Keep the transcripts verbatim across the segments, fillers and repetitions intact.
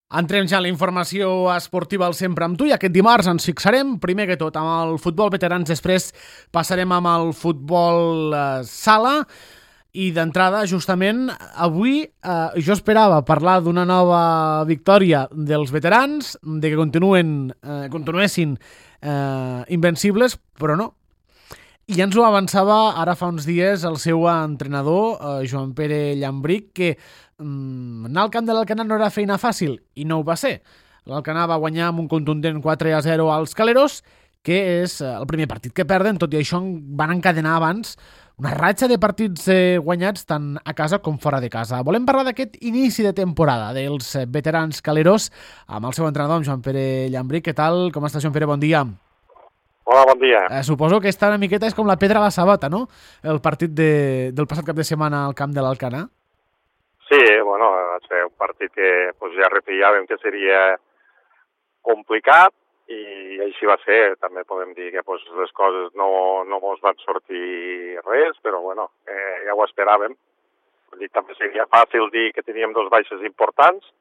Entrem ja a la informació esportiva al Sempre amb tu i aquest dimarts ens fixarem, primer que tot, amb el futbol veterans, després passarem amb el futbol eh, sala i d'entrada, justament, avui eh, jo esperava parlar d'una nova victòria dels veterans, de que continuen, eh, continuessin eh, invencibles, però no. I ja ens ho avançava ara fa uns dies el seu entrenador, eh, Joan Pere Llambric, que mm, anar al camp de l'Alcanar no era feina fàcil, i no ho va ser. L'Alcanar va guanyar amb un contundent quatre a zero als Caleros, que és el primer partit que perden, tot i això van encadenar abans una ratxa de partits eh, guanyats tant a casa com fora de casa. Volem parlar d'aquest inici de temporada dels veterans Caleros amb el seu entrenador, amb Joan Pere Llambric. Què tal? Com estàs, Joan Pere? Bon dia. Hola, bon dia. Eh, suposo que esta una miqueta és com la pedra a la sabata, no? El partit de, del passat cap de setmana al camp de l'Alcanar. Sí, bueno, va ser un partit que pues, ja repillàvem que seria complicat i així va ser. També podem dir que pues, les coses no, no mos van sortir res, però bueno, eh, ja ho esperàvem. Vull dir, també seria fàcil dir que teníem dos baixes importants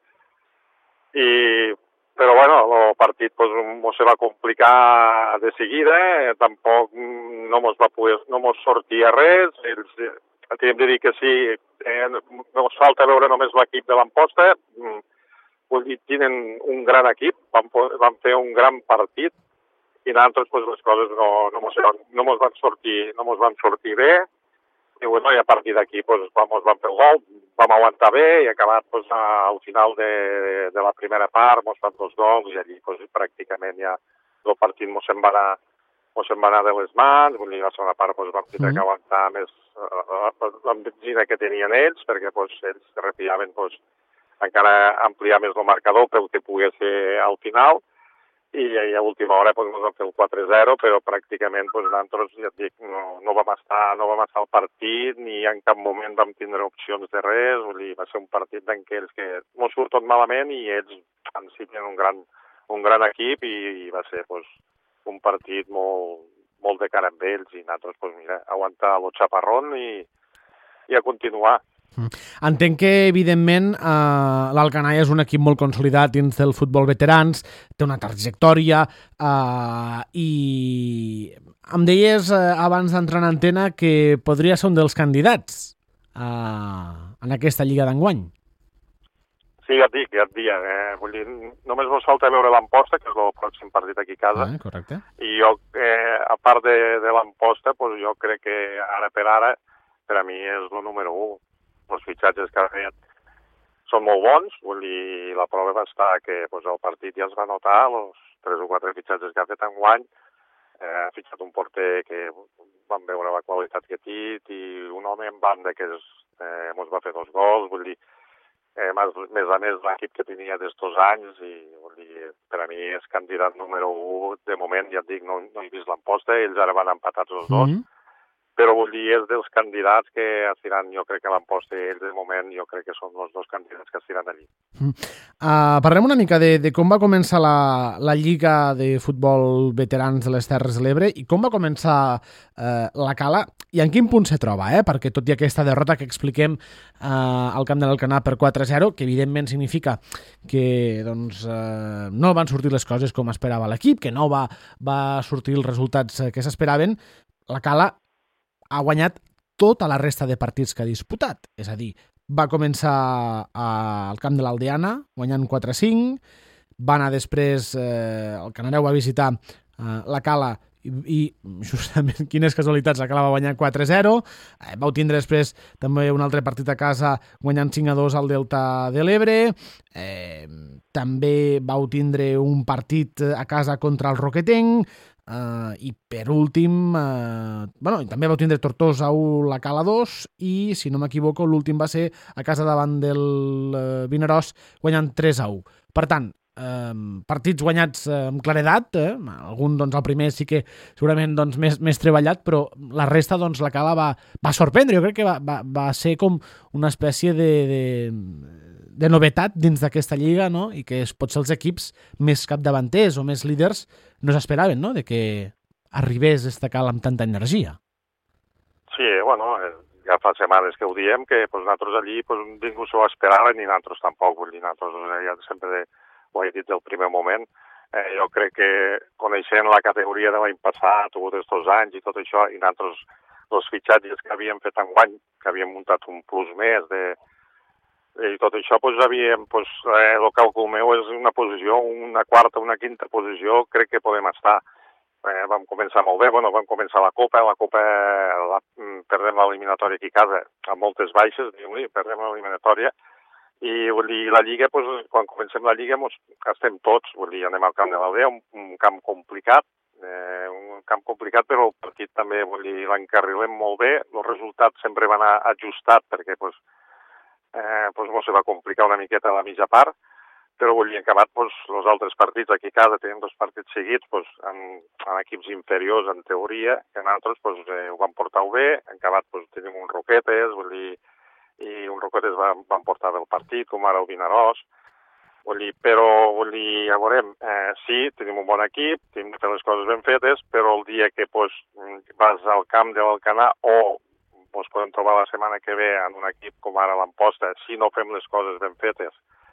i però bueno, el partit pues, mos se va complicar de seguida, eh, tampoc no mos va poder, no mos sortia res, ells, eh, tenim de dir que sí, eh, mos falta veure només l'equip de l'Amposta, mm, vull dir, tenen un gran equip, van, van fer un gran partit i nosaltres pues, les coses no, no, mos, no mos van sortir, no mos van sortir bé. I, bueno, i a partir d'aquí pues, vam, vam fer el gol, vam aguantar bé i acabat pues, al final de, de la primera part, mos fan dos gols i allí pues, pràcticament ja el partit mos se'n va anar, mos se'n va anar de les mans, vull dir, la segona part pues, vam tindre mm. que aguantar més uh, la benzina que tenien ells, perquè pues, ells repillaven pues, encara ampliar més el marcador pel que pogués ser al final. I, i a última hora pues, vam fer el quatre a zero, però pràcticament pues, nosaltres ja et dic, no, no, vam estar, no vam estar al partit ni en cap moment vam tindre opcions de res. Vull dir, va ser un partit en què ells que no surt tot malament i ells en si tenen un gran, un gran equip i, i va ser pues, un partit molt, molt de cara amb ells i nosaltres pues, mira, aguantar el xaparrón i, i a continuar. Entenc que, evidentment, eh, l'Alcanar és un equip molt consolidat dins del futbol veterans, té una trajectòria eh, i em deies eh, abans d'entrar en antena que podria ser un dels candidats eh, en aquesta lliga d'enguany. Sí, ja et dic, ja et dic. Eh, vull dir, només mos falta veure l'Amposta, que és el pròxim partit aquí a casa. Ah, correcte. I jo, eh, a part de, de l'Amposta, pues, jo crec que ara per ara, per a mi és el número u. Els fitxatges que ha fet són molt bons, vull dir, la prova va estar que pues, el partit ja es va notar, els tres o quatre fitxatges que ha fet enguany, eh, ha fitxat un porter que vam veure la qualitat que té i un home en banda que es, eh, ens va fer dos gols, vull dir, eh, més, més a més l'equip que tenia d'estos anys i vull dir, per a mi és candidat número u, de moment ja et dic, no, no he vist l'Amposta, ells ara van empatats els dos, mm-hmm. però vull dir, és dels candidats que estiran, jo crec que l'Amposta i ells de moment, jo crec que són els dos candidats que estiran allí. Mm. Uh, parlem una mica de, de com va començar la, la Lliga de Futbol Veterans de les Terres de l'Ebre i com va començar uh, la Cala i en quin punt se troba, eh? Perquè tot i aquesta derrota que expliquem uh, al camp de l'Alcanar per quatre a zero, que evidentment significa que doncs, uh, no van sortir les coses com esperava l'equip, que no va, va sortir els resultats que s'esperaven, la Cala ha guanyat tota la resta de partits que ha disputat. És a dir, va començar al camp de l'Aldeana, guanyant quatre a cinc, va anar després, eh, el Canareu va visitar eh, la Cala i, i justament, quines casualitats, la Cala va guanyar quatre a zero, eh, vau tindre després també un altre partit a casa guanyant cinc a dos al Delta de l'Ebre, eh, també vau tindre un partit a casa contra el Roquetenc, Uh, i per últim uh, bueno, també vau tindre Tortosa u, la Cala dos i, si no m'equivoco, l'últim va ser a casa davant del uh, Vinaròs guanyant tres a u. Per tant, uh, partits guanyats uh, amb claredat, eh? Algun, doncs, el primer sí que segurament doncs, més, més treballat, però la resta, doncs, la Cala va, va sorprendre. Jo crec que va, va, va ser com una espècie de, de, de novetat dins d'aquesta lliga, no? I que potser els equips més capdavanters o més líders no s'esperaven, no?, de que arribés esta Cala amb tanta energia. Sí, bueno, ja fa setmanes que ho diem, que pues, nosaltres allí pues, ningú s'ho esperava ni nosaltres tampoc. Vull dir, nosaltres ja sempre ho he dit del primer moment. Eh, jo crec que coneixent la categoria de l'any passat, o d'estos anys i tot això, i nosaltres els fitxatges que havíem fet enguany, que havíem muntat un plus més de... I tot això, doncs, havíem, doncs, eh, el càlcul meu és una posició, una quarta, una quinta posició, crec que podem estar. Eh, vam començar molt bé, bueno, vam començar la Copa, la Copa la, perdem l'eliminatòria aquí a casa, amb moltes baixes, diu-li, perdem l'eliminatòria, i vull dir, la Lliga, doncs, quan comencem la Lliga, doncs, estem tots, vull dir, anem al camp de l'Aldea, un, un camp complicat, eh, un camp complicat, però el partit també, vull dir, l'encarrilem molt bé, els resultats sempre van ajustat, perquè, doncs, eh, doncs, no se va complicar una miqueta a la mitja part, però vull dir, acabat doncs, els altres partits aquí a casa, tenim dos partits seguits doncs, amb, amb equips inferiors en teoria, que nosaltres doncs, eh, ho vam portar bé, acabat doncs, tenim un Roquetes, vull dir, i un Roquetes van, van portar bé el partit, com ara el Vinaròs, vull dir, però vull dir, ja veurem, eh, sí, tenim un bon equip, tenim de fer les coses ben fetes, però el dia que doncs, vas al camp de l'Alcanar o ens podem trobar la setmana que ve en un equip com ara l'Amposta, si no fem les coses ben fetes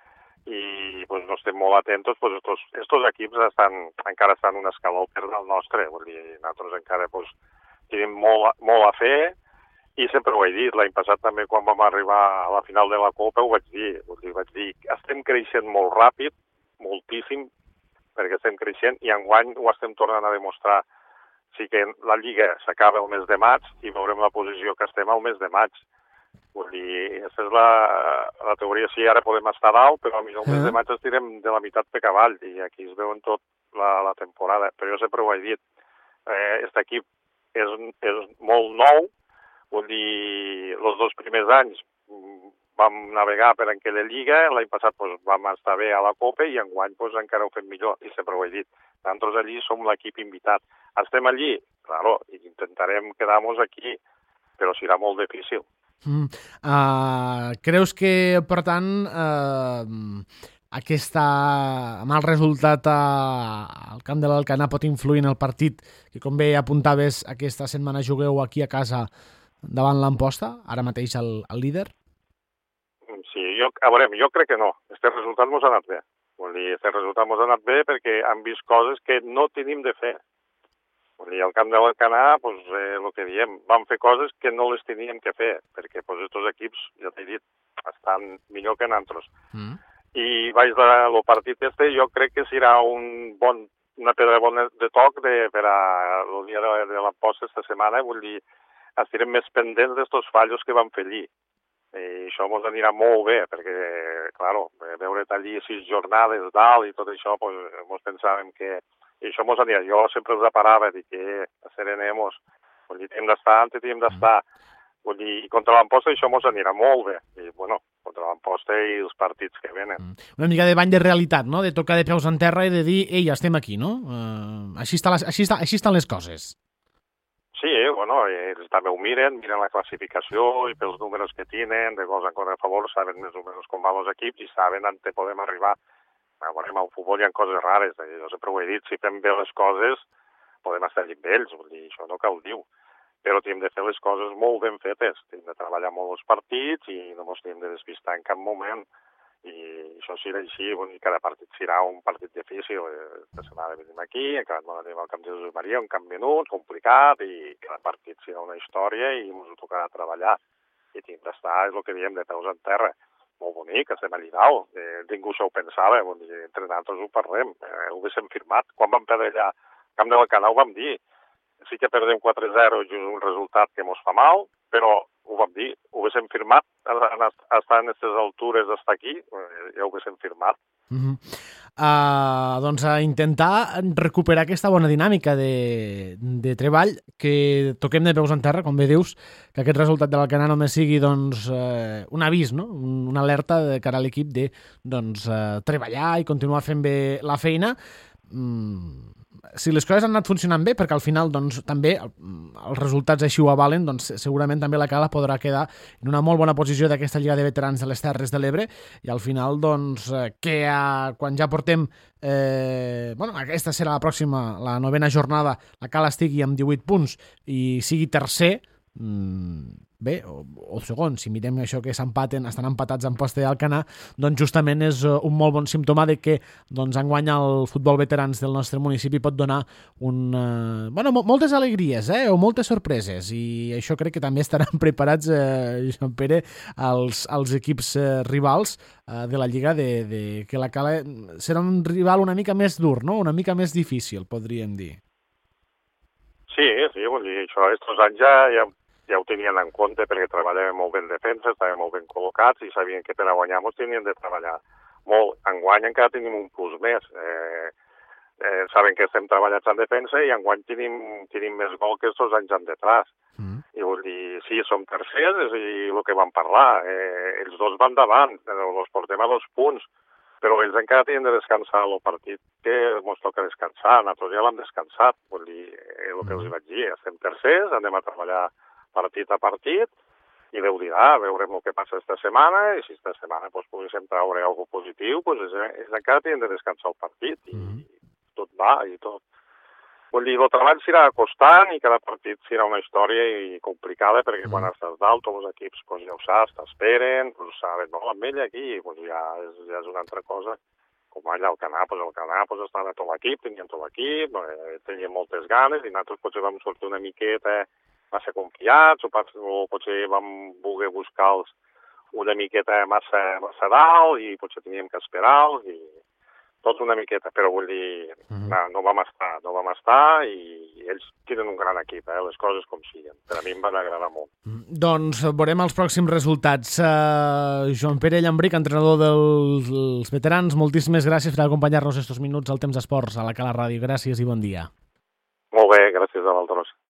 i pues, no estem molt atentos, pues, estos, estos equips estan, encara estan un escaló per del nostre. Vull dir, nosaltres encara pues, tenim molt, molt a fer i sempre ho he dit. L'any passat també quan vam arribar a la final de la Copa ho vaig dir. Vull dir, vaig dir estem creixent molt ràpid, moltíssim, perquè estem creixent i enguany ho estem tornant a demostrar. Sí que la Lliga s'acaba el mes de maig i veurem la posició que estem al mes de maig. Vull dir, aquesta és la, la teoria. Sí, ara podem estar dalt, però a mi el mes de maig estirem de la meitat per cavall i aquí es veuen tot la, la temporada. Però jo sempre ho he dit, aquest eh, equip és, és molt nou, vull dir, els dos primers anys vam navegar per aquella lliga, l'any passat doncs, vam estar bé a la Copa i enguany doncs, encara ho fem millor, i sempre ho he dit. Nosaltres allí som l'equip invitat. Estem allí? Claro, intentarem quedar-nos aquí, però serà molt difícil. Mm. Uh, creus que, per tant, uh, aquest mal resultat al camp de l'Alcanar pot influir en el partit que, com bé apuntaves, aquesta setmana jugueu aquí a casa davant l'Amposta, ara mateix el, el líder? Sí, jo, a veure, jo crec que no. Este resultat mos ha anat bé. Vull dir, este resultat mos ha anat bé perquè han vist coses que no tenim de fer. Vull dir, al camp de l'Alcanar, pues, eh, el que diem, vam fer coses que no les teníem que fer, perquè pues, estos equips, ja t'he dit, estan millor que nosaltres. Mm. I baix del partit este, jo crec que serà un bon, una pedra bona de toc de, per a el dia de, de l'Amposta esta setmana. Vull dir, estirem més pendents d'estos fallos que vam fer allí. I això ens anirà molt bé, perquè, claro, veure't allí sis jornades dalt i tot això, pues, ens pensàvem que... I això ens anirà. Jo sempre els aparava, dic que serenem-nos, vull dir, hem d'estar, antes hem d'estar. Vull dir, contra l'Amposta això ens anirà molt bé. I, bueno, contra l'Amposta i els partits que venen. Una mica de bany de realitat, no? De tocar de peus en terra i de dir, ei, estem aquí, no? Uh, així, està les, així, està, així estan les coses. Sí, bueno, ells també ho miren, miren la classificació i pels números que tenen, de gols en contra a favor, saben més o menys com van els equips i saben on podem arribar. Veurem, al futbol hi ha coses rares, jo sempre ho he dit, si fem bé les coses podem estar allí amb ells, vull dir, això no cal dir, però hem de fer les coses molt ben fetes, hem de treballar molt els partits i no ens hem de despistar en cap moment. I això serà així, bueno, cada partit serà un partit difícil. Esta setmana venim aquí, acabat anem al camp de Jesús Maria, un camp menut, complicat, i cada partit serà una història i ens ho tocarà treballar. I hem d'estar, és el que diem, de peus en terra. Molt bonic, estem allà dalt. Eh, ningú s'ho pensava, bon, entre nosaltres ho parlem, eh, ho haguéssim firmat. Quan vam perdre allà al camp de l'Alcanar ho vam dir. Sí que perdem quatre zero i és un resultat que mos fa mal, però ho vam dir, ho haguéssim firmat, estar en aquestes altures d'estar aquí, ja ho haguéssim firmat. Uh-huh. uh, doncs a intentar recuperar aquesta bona dinàmica de, de treball, que toquem de peus en terra, com bé dius, que aquest resultat de l'Alcanar només sigui doncs, eh, un avís, no? Una alerta de cara a l'equip de doncs, eh, treballar i continuar fent bé la feina. Mm. Si les coses han anat funcionant bé, perquè al final doncs, també els resultats així ho avalen, doncs, segurament també la Cala podrà quedar en una molt bona posició d'aquesta Lliga de Veterans de les Terres de l'Ebre i al final, doncs, que a, quan ja portem eh, bueno, aquesta serà la pròxima, la novena jornada, la Cala estigui amb divuit punts i sigui tercer, mm, bé, o, o segon, si mirem això que s'empaten, estan empatats en posta d'Alcanar, doncs justament és un molt bon símptoma de que doncs, enguany el futbol veterans del nostre municipi pot donar un, uh, bueno, moltes alegries eh, o moltes sorpreses, i això crec que també estaran preparats, eh, Joan Pere, els, els equips eh, rivals eh, de la Lliga, de, de que la Cala serà un rival una mica més dur, no? Una mica més difícil, podríem dir. Sí, sí, vull dir, això estos anys ja, ja, ja ho tenien en compte perquè treballàvem molt ben defensa, estàvem molt ben col·locats i sabien que per a guanyar ens tenien de treballar molt. Enguany encara tenim un plus més. Eh, eh, saben que estem treballats en defensa i enguany tenim, tenim més gol que estos anys en detrás. Mm. I vull dir, sí, som tercers i el que vam parlar. Eh, els dos van davant, els portem a dos punts, però ells encara tenen de descansar el partit que ens toca descansar. Nosaltres ja l'hem descansat, vull dir, eh, el que els vaig dir, estem tercers, anem a treballar partit a partit, i Déu dirà, veurem el que passa esta setmana, i si esta setmana pues, poguéssim treure alguna cosa positiu, pues, ells, ells encara tenen de descansar el partit, i mm. tot va, i tot. Vull dir, el treball s'irà costant i cada partit serà una història i complicada perquè mm. quan estàs dalt, tots els equips pues, ja ho saps, t'esperen, pues, saben, no, amb ell aquí pues, ja, és, ja és una altra cosa. Com allà al Canà, pues, el Canà pues, estava tot l'equip, tenien tot l'equip, eh, tenien moltes ganes i nosaltres potser vam sortir una miqueta massa confiats o, o potser vam voler buscar-los una miqueta massa, massa dalt i potser teníem que esperar-los i tot una miqueta, però vull dir, mm-hmm. no, no vam estar, no vam estar i ells tenen un gran equip, eh, les coses com siguen. Per a mi em van agradar molt. Mm, doncs veurem els pròxims resultats. Uh, Joan Pere Llambric, entrenador dels, dels veterans, moltíssimes gràcies per acompanyar-nos estos minuts al Temps d'Esports a la Cala Ràdio. Gràcies i bon dia. Molt bé, gràcies a vosaltres.